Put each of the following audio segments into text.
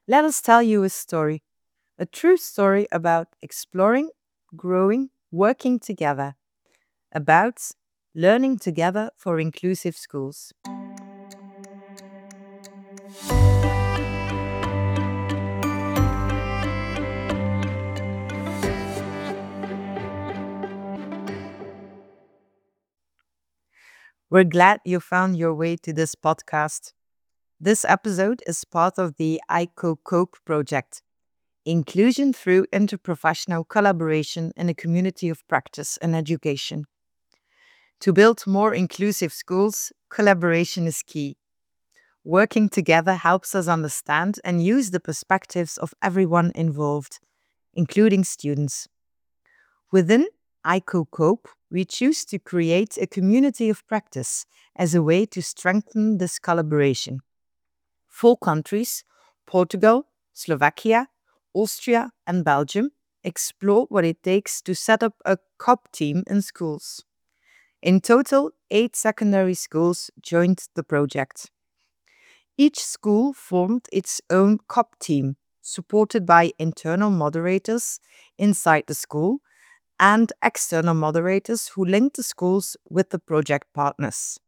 Let us tell you a true story about exploring, growing, working together, about learning together for inclusive schools. We're glad you found your way to this podcast. This episode is part of the ICO COPE project, Inclusion through Interprofessional Collaboration in a Community of Practice and Education. To build more inclusive schools, collaboration is key. Working together helps us understand and use the perspectives of everyone involved, including students. Within ICO COPE, we choose to create a community of practice as a way to strengthen this collaboration. 4 countries, Portugal, Slovakia, Austria, and Belgium, explore what it takes to set up a COP team in schools. In total, 8 secondary schools joined the project. Each school formed its own COP team, supported by internal moderators inside the school and external moderators who linked the schools with the project partners.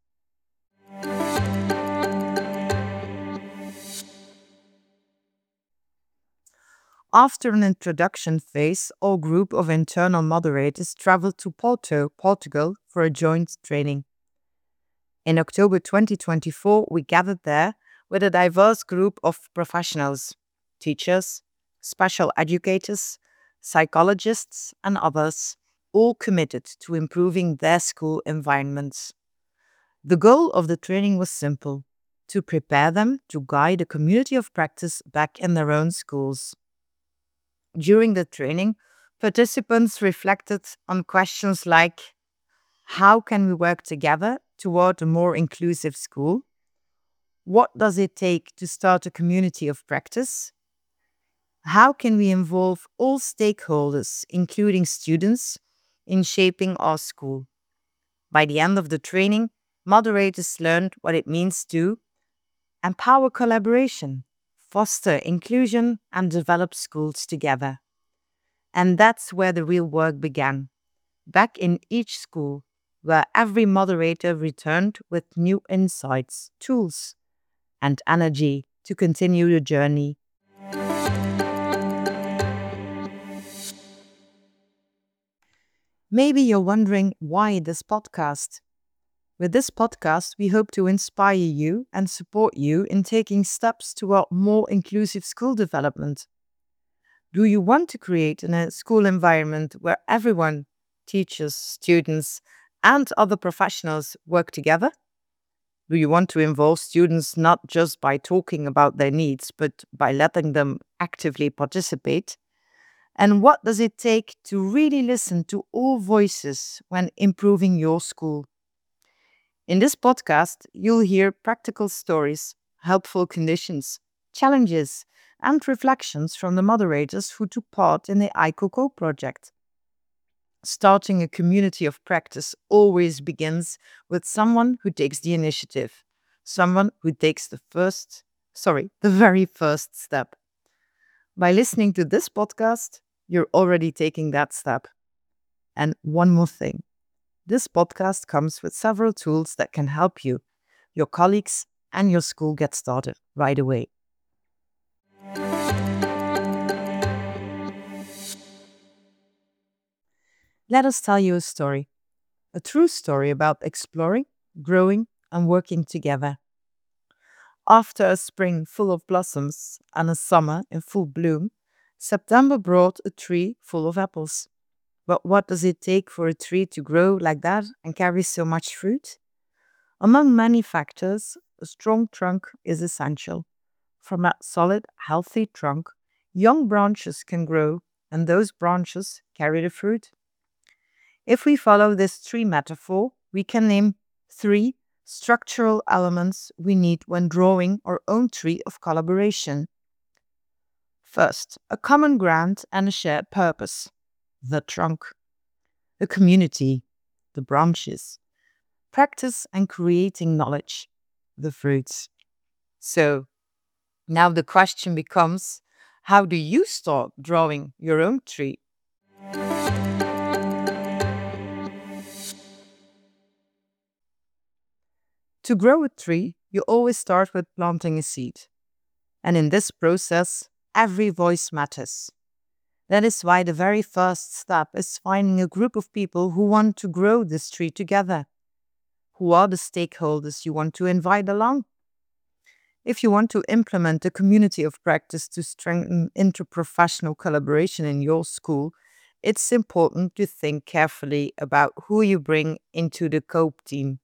After an introduction phase, our group of internal moderators traveled to Porto, Portugal for a joint training. In October 2024, we gathered there with a diverse group of professionals, teachers, special educators, psychologists, and others, all committed to improving their school environments. The goal of the training was simple: to prepare them to guide a community of practice back in their own schools. During the training, participants reflected on questions like: how can we work together toward a more inclusive school? What does it take to start a community of practice? How can we involve all stakeholders, including students, in shaping our school? By the end of the training, moderators learned what it means to empower collaboration, foster inclusion, and develop schools together. And that's where the real work began, back in each school, where every moderator returned with new insights, tools, and energy to continue the journey. Maybe you're wondering why this podcast. With this podcast, we hope to inspire you and support you in taking steps toward more inclusive school development. Do you want to create a school environment where everyone, teachers, students, and other professionals work together? Do you want to involve students not just by talking about their needs, but by letting them actively participate? And what does it take to really listen to all voices when improving your school? In this podcast, you'll hear practical stories, helpful conditions, challenges, and reflections from the moderators who took part in the ICOCO project. Starting a community of practice always begins with someone who takes the initiative, someone who takes the very first step. By listening to this podcast, you're already taking that step. And one more thing. This podcast comes with several tools that can help you, your colleagues, and your school get started right away. Let us tell you a true story about exploring, growing, and working together. After a spring full of blossoms and a summer in full bloom, September brought a tree full of apples. But what does it take for a tree to grow like that and carry so much fruit? Among many factors, a strong trunk is essential. From that solid, healthy trunk, young branches can grow, and those branches carry the fruit. If we follow this tree metaphor, we can name 3 structural elements we need when drawing our own tree of collaboration. First, a common ground and a shared purpose, the trunk. A community, the branches. Practice and creating knowledge, the fruits. So, Now the question becomes, how do you start drawing your own tree? To grow a tree, you always start with planting a seed. And in this process, every voice matters. That is why the very first step is finding a group of people who want to grow this tree together. Who are the stakeholders you want to invite along? If you want to implement a community of practice to strengthen interprofessional collaboration in your school, it's important to think carefully about who you bring into the COPE team.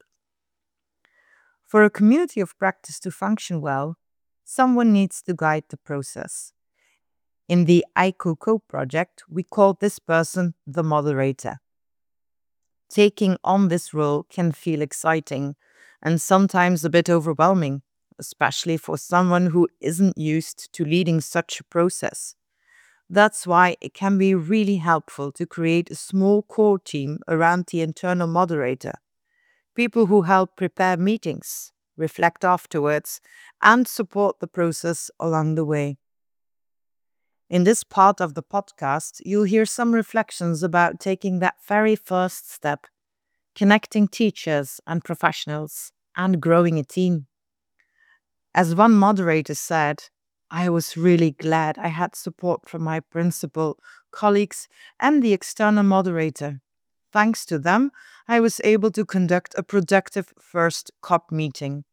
For a community of practice to function well, someone needs to guide the process. In the ICO COPE project, we call this person the moderator. Taking on this role can feel exciting and sometimes a bit overwhelming, especially for someone who isn't used to leading such a process. That's why it can be really helpful to create a small core team around the internal moderator. People who help prepare meetings, reflect afterwards, and support the process along the way. In this part of the podcast, you'll hear some reflections about taking that very first step, connecting teachers and professionals, and growing a team. As one moderator said, I was really glad I had support from my principal, colleagues, and the external moderator. Thanks to them, I was able to conduct a productive first COP meeting.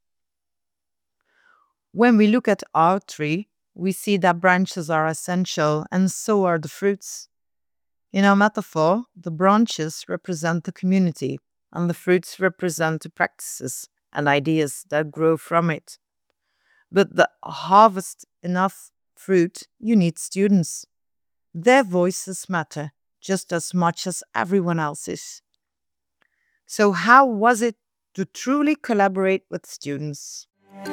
When we look at our tree, we see that branches are essential and so are the fruits. In our metaphor, the branches represent the community and the fruits represent the practices and ideas that grow from it. But to harvest enough fruit, you need students. Their voices matter just as much as everyone else's. So, how was it to truly collaborate with students?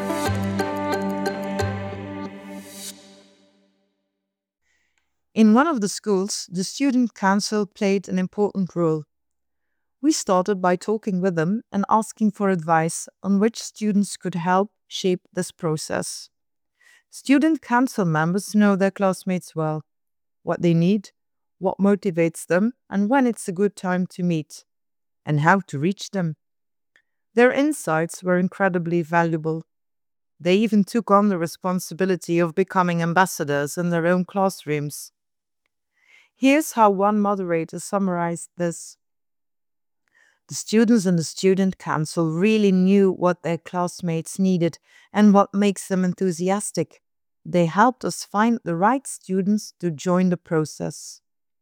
In one of the schools, the student council played an important role. We started by talking with them and asking for advice on which students could help shape this process. Student council members know their classmates well, what they need, what motivates them, and when it's a good time to meet, and how to reach them. Their insights were incredibly valuable. They even took on the responsibility of becoming ambassadors in their own classrooms. Here's how one moderator summarized this. The students in the student council really knew what their classmates needed and what makes them enthusiastic. They helped us find the right students to join the process.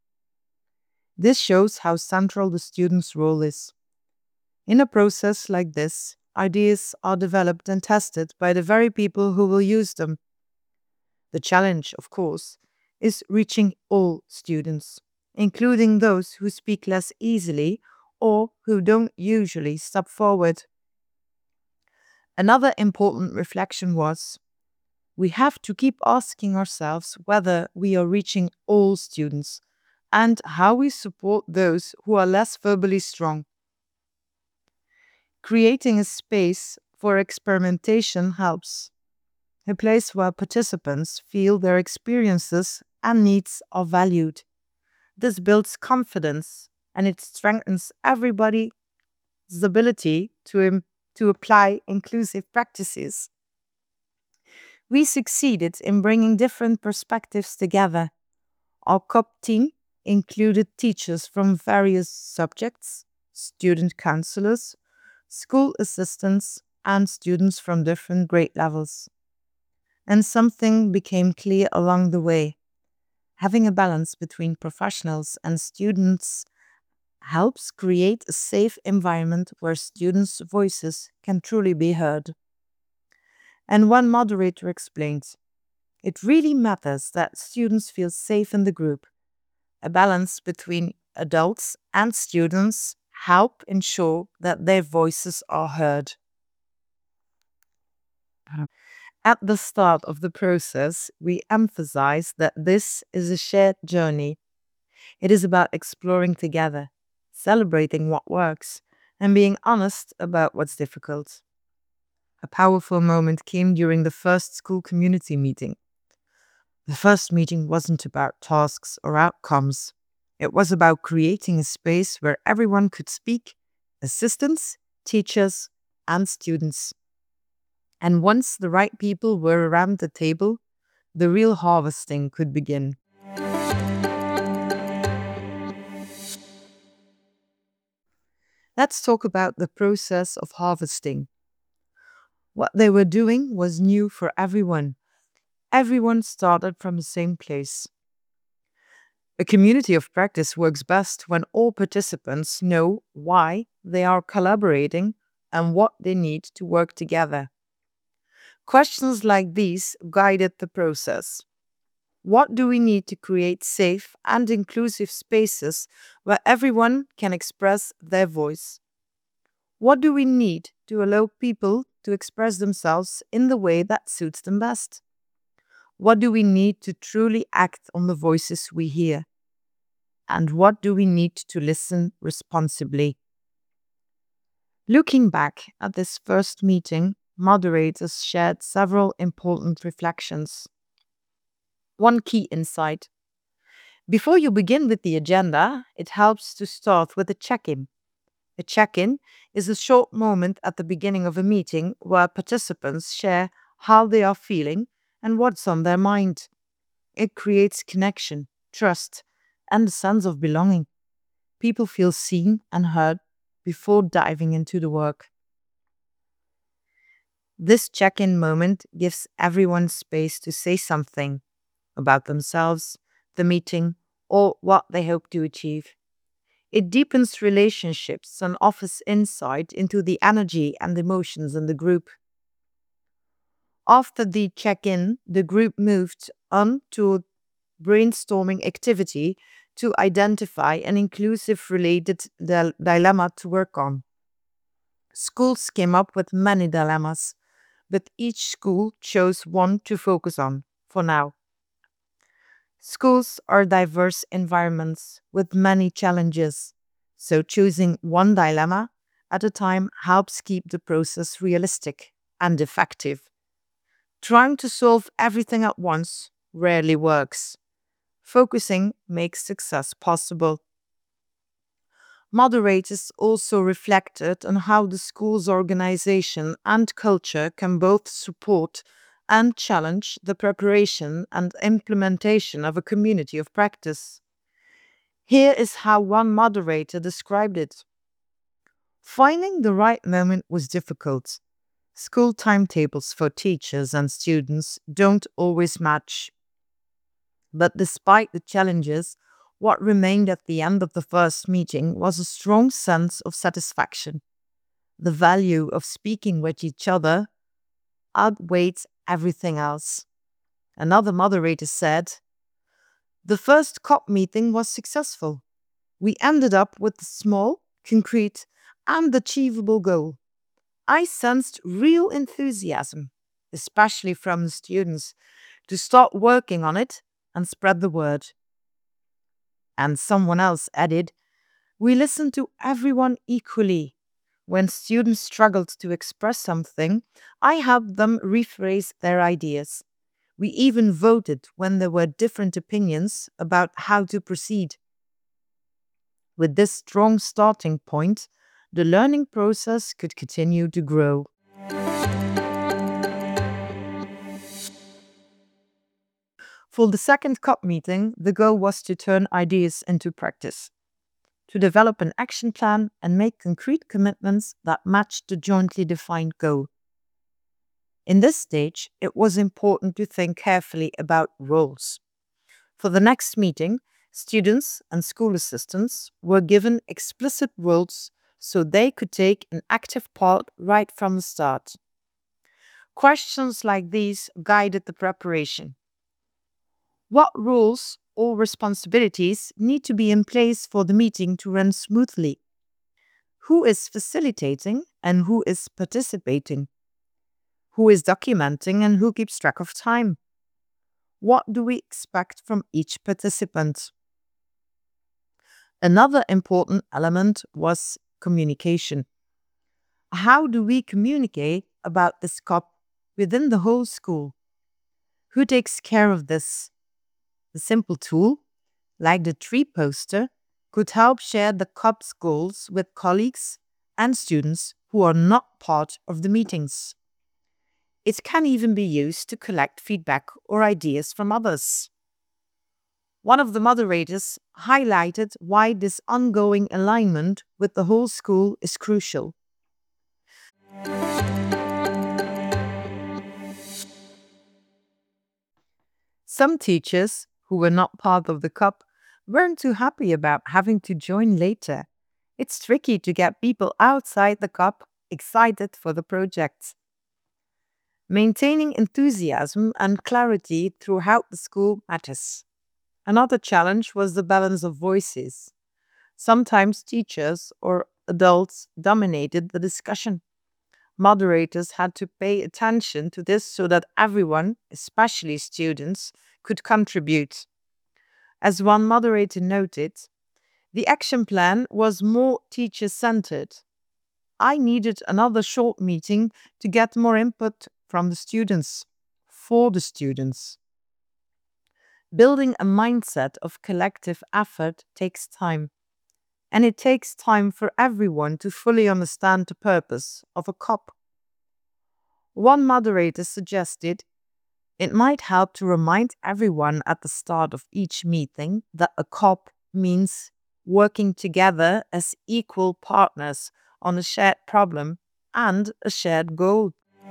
This shows how central the student's role is. In a process like this, ideas are developed and tested by the very people who will use them. The challenge, of course, is reaching all students, including those who speak less easily or who don't usually step forward. Another important reflection was we have to keep asking ourselves whether we are reaching all students and how we support those who are less verbally strong. Creating a space for experimentation helps, a place where participants feel their experiences and needs are valued. This builds confidence and it strengthens everybody's ability to apply inclusive practices. We succeeded in bringing different perspectives together. Our COP team included teachers from various subjects, student counselors, school assistants, and students from different grade levels. And something became clear along the way. Having a balance between professionals and students helps create a safe environment where students' voices can truly be heard. And one moderator explained, it really matters that students feel safe in the group. A balance between adults and students help ensure that their voices are heard. At the start of the process, we emphasize that this is a shared journey. It is about exploring together, celebrating what works, and being honest about what's difficult. A powerful moment came during the first school community meeting. The first meeting wasn't about tasks or outcomes. It was about creating a space where everyone could speak: assistants, teachers, and students. And once the right people were around the table, the real harvesting could begin. Let's talk about the process of harvesting. What they were doing was new for everyone. Everyone started from the same place. A community of practice works best when all participants know why they are collaborating and what they need to work together. Questions like these guided the process. What do we need to create safe and inclusive spaces where everyone can express their voice? What do we need to allow people to express themselves in the way that suits them best? What do we need to truly act on the voices we hear? And what do we need to listen responsibly? Looking back at this first meeting, moderators shared several important reflections. One key insight: before you begin with the agenda, it helps to start with a check-in. A check-in is a short moment at the beginning of a meeting where participants share how they are feeling and what's on their mind. It creates connection, trust, and a sense of belonging. People feel seen and heard before diving into the work. This check-in moment gives everyone space to say something about themselves, the meeting, or what they hope to achieve. It deepens relationships and offers insight into the energy and emotions in the group. After the check-in, the group moved on to a brainstorming activity to identify an inclusive related dilemma to work on. Schools came up with many dilemmas, but each school chose one to focus on for now. Schools are diverse environments with many challenges, so choosing one dilemma at a time helps keep the process realistic and effective. Trying to solve everything at once rarely works. Focusing makes success possible. Moderators also reflected on how the school's organization and culture can both support and challenge the preparation and implementation of a community of practice. Here is how one moderator described it. Finding the right moment was difficult. School timetables for teachers and students don't always match. But despite the challenges, what remained at the end of the first meeting was a strong sense of satisfaction. The value of speaking with each other outweighed everything else. Another moderator said, "The first COP meeting was successful. We ended up with a small, concrete, and achievable goal. I sensed real enthusiasm, especially from the students, to start working on it and spread the word." And someone else added, "We listened to everyone equally. When students struggled to express something, I helped them rephrase their ideas. We even voted when there were different opinions about how to proceed." With this strong starting point, the learning process could continue to grow. For the second COP meeting, the goal was to turn ideas into practice, to develop an action plan and make concrete commitments that matched the jointly defined goal. In this stage, it was important to think carefully about roles. For the next meeting, students and school assistants were given explicit roles so they could take an active part right from the start. Questions like these guided the preparation. What roles or responsibilities need to be in place for the meeting to run smoothly? Who is facilitating and who is participating? Who is documenting and who keeps track of time? What do we expect from each participant? Another important element was communication. How do we communicate about this COP within the whole school? Who takes care of this? A simple tool, like the tree poster, could help share the COP's goals with colleagues and students who are not part of the meetings. It can even be used to collect feedback or ideas from others. One of the moderators highlighted why this ongoing alignment with the whole school is crucial. Some teachers who were not part of the COP weren't too happy about having to join later. It's tricky to get people outside the COP excited for the project. Maintaining enthusiasm and clarity throughout the school matters. Another challenge was the balance of voices. Sometimes teachers or adults dominated the discussion. Moderators had to pay attention to this so that everyone, especially students, could contribute. As one moderator noted, the action plan was more teacher centered. I needed another short meeting to get more input from the students, for the students. Building a mindset of collective effort takes time, and it takes time for everyone to fully understand the purpose of a COP. One moderator suggested it might help to remind everyone at the start of each meeting that a COP means working together as equal partners on a shared problem and a shared goal.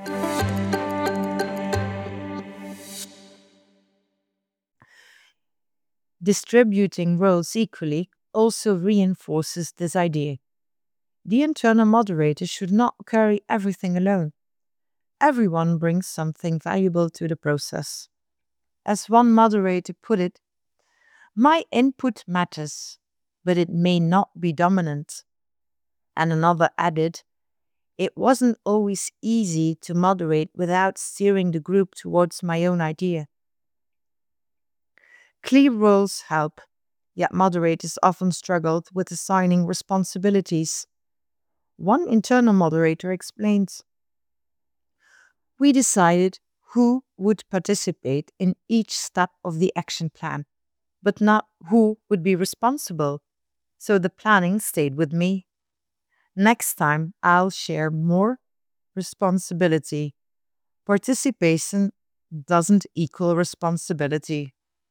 Distributing roles equally also reinforces this idea. The internal moderator should not carry everything alone. Everyone brings something valuable to the process. As one moderator put it, my input matters, but it may not be dominant. And another added, it wasn't always easy to moderate without steering the group towards my own idea. Clear roles help, yet moderators often struggled with assigning responsibilities. One internal moderator explains, we decided who would participate in each step of the action plan, but not who would be responsible. So the planning stayed with me. Next time, I'll share more responsibility. Participation doesn't equal responsibility.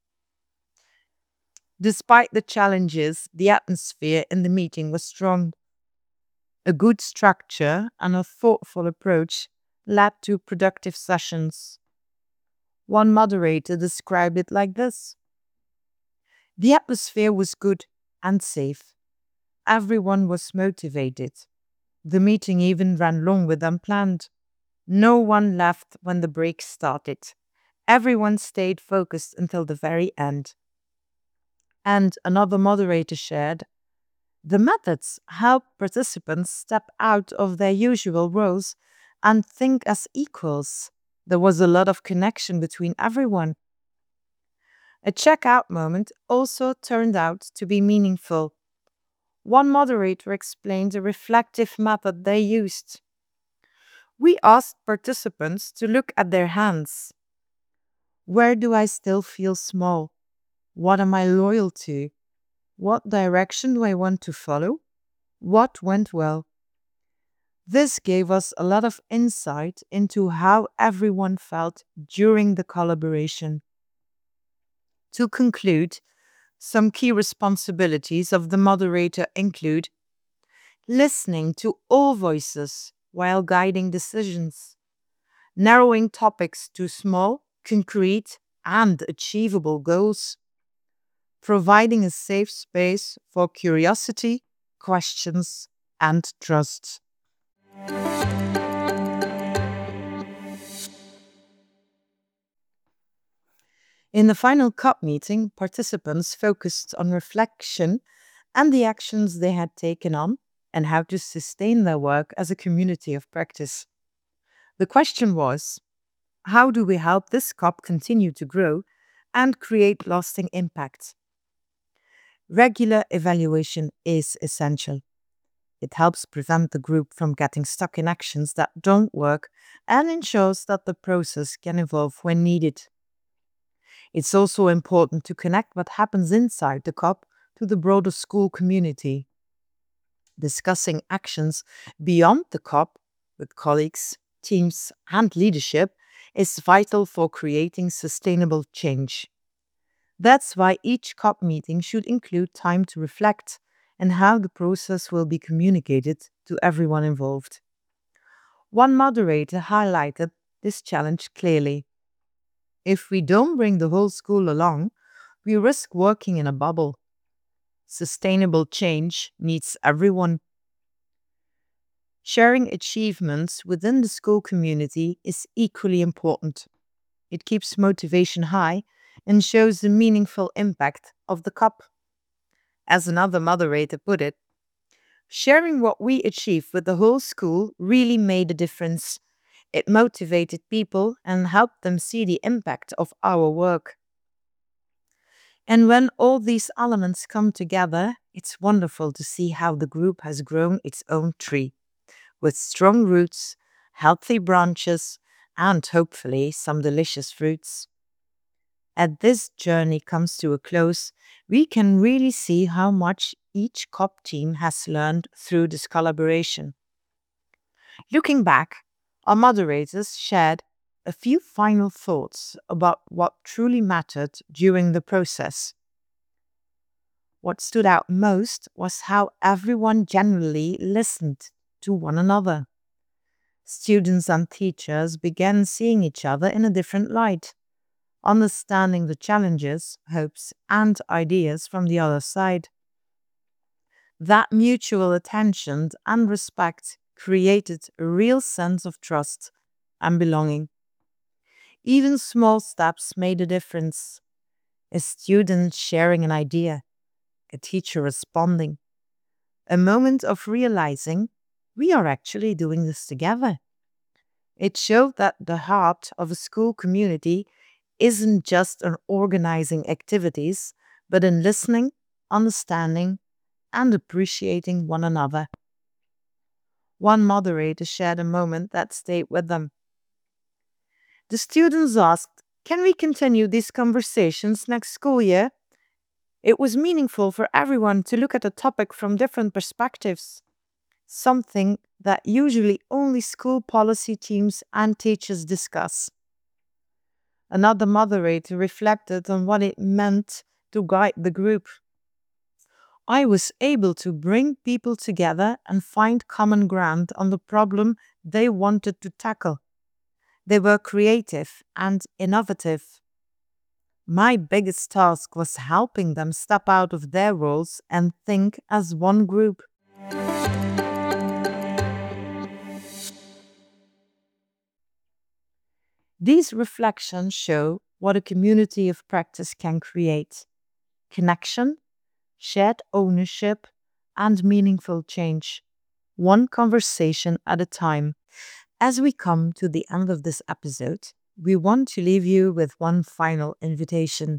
Despite the challenges, the atmosphere in the meeting was strong. A good structure and a thoughtful approach led to productive sessions. One moderator described it like this: the atmosphere was good and safe. Everyone was motivated. The meeting even ran longer than planned. No one left when the break started. Everyone stayed focused until the very end. And another moderator shared, the methods help participants step out of their usual roles and think as equals. There was a lot of connection between everyone. A checkout moment also turned out to be meaningful. One moderator explained a reflective method they used. We asked participants to look at their hands. Where do I still feel small? What am I loyal to? What direction do I want to follow? What went well? This gave us a lot of insight into how everyone felt during the collaboration. To conclude, some key responsibilities of the moderator include listening to all voices while guiding decisions, narrowing topics to small, concrete, and achievable goals, providing a safe space for curiosity, questions, and trust. In the final COP meeting, participants focused on reflection and the actions they had taken on and how to sustain their work as a community of practice. The question was, how do we help this COP continue to grow and create lasting impact? Regular evaluation is essential. It helps prevent the group from getting stuck in actions that don't work and ensures that the process can evolve when needed. It's also important to connect what happens inside the COP to the broader school community. Discussing actions beyond the COP with colleagues, teams, and leadership is vital for creating sustainable change. That's why each COP meeting should include time to reflect and how the process will be communicated to everyone involved. One moderator highlighted this challenge clearly. If we don't bring the whole school along, we risk working in a bubble. Sustainable change needs everyone. Sharing achievements within the school community is equally important. It keeps motivation high and shows the meaningful impact of the COP. As another moderator put it, sharing what we achieved with the whole school really made a difference. It motivated people and helped them see the impact of our work. And when all these elements come together, it's wonderful to see how the group has grown its own tree, with strong roots, healthy branches, and hopefully some delicious fruits. As this journey comes to a close, we can really see how much each COP team has learned through this collaboration. Looking back, our moderators shared a few final thoughts about what truly mattered during the process. What stood out most was how everyone generally listened to one another. Students and teachers began seeing each other in a different light, understanding the challenges, hopes, and ideas from the other side. That mutual attention and respect created a real sense of trust and belonging. Even small steps made a difference. A student sharing an idea, a teacher responding, a moment of realizing we are actually doing this together. It showed that the heart of a school community isn't just in organizing activities, but in listening, understanding, and appreciating one another. One moderator shared a moment that stayed with them. The students asked, "Can we continue these conversations next school year?" It was meaningful for everyone to look at a topic from different perspectives, something that usually only school policy teams and teachers discuss. Another moderator reflected on what it meant to guide the group. I was able to bring people together and find common ground on the problem they wanted to tackle. They were creative and innovative. My biggest task was helping them step out of their roles and think as one group. These reflections show what a community of practice can create: connection, shared ownership, and meaningful change, one conversation at a time. As we come to the end of this episode, we want to leave you with one final invitation.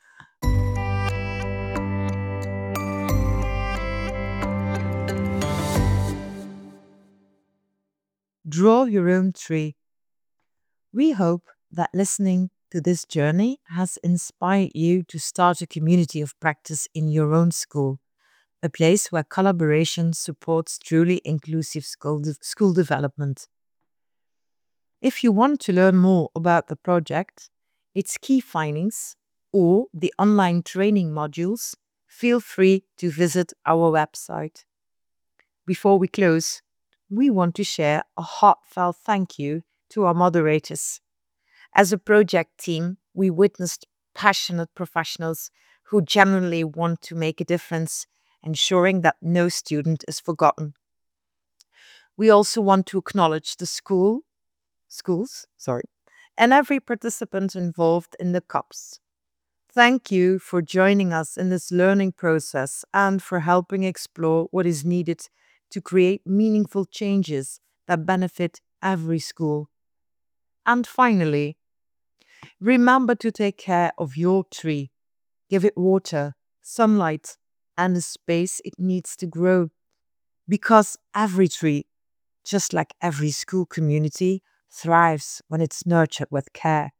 Draw your own tree. We hope that listening to this journey has inspired you to start a community of practice in your own school, a place where collaboration supports truly inclusive school development. If you want to learn more about the project, its key findings, or the online training modules, feel free to visit our website. Before we close, we want to share a heartfelt thank you to our moderators. As a project team, we witnessed passionate professionals who genuinely want to make a difference, ensuring that no student is forgotten. We also want to acknowledge the schools, and every participant involved in the COPs. Thank you for joining us in this learning process and for helping explore what is needed to create meaningful changes that benefit every school. And finally, remember to take care of your tree. Give it water, sunlight, and the space it needs to grow. Because every tree, just like every school community, thrives when it's nurtured with care.